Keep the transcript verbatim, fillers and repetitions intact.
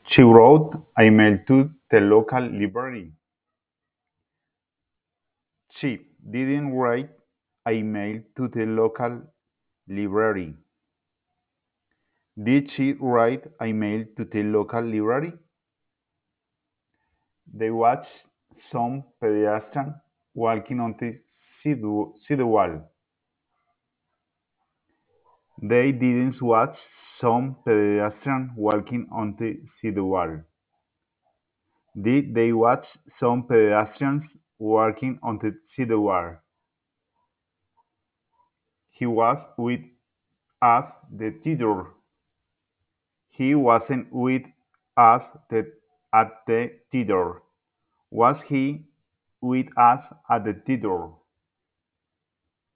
She wrote a mail to the local library. She didn't write a mail to the local library. Did she write a mail to the local library? They watched some pedestrian walking on the sidu- sidewalk. They didn't watch some pedestrian walking on the sidewalk. Did they watch some pedestrians walking on the sidewalk? He was with us the theater. He wasn't with us the, at the theater. Was he with us at the theater?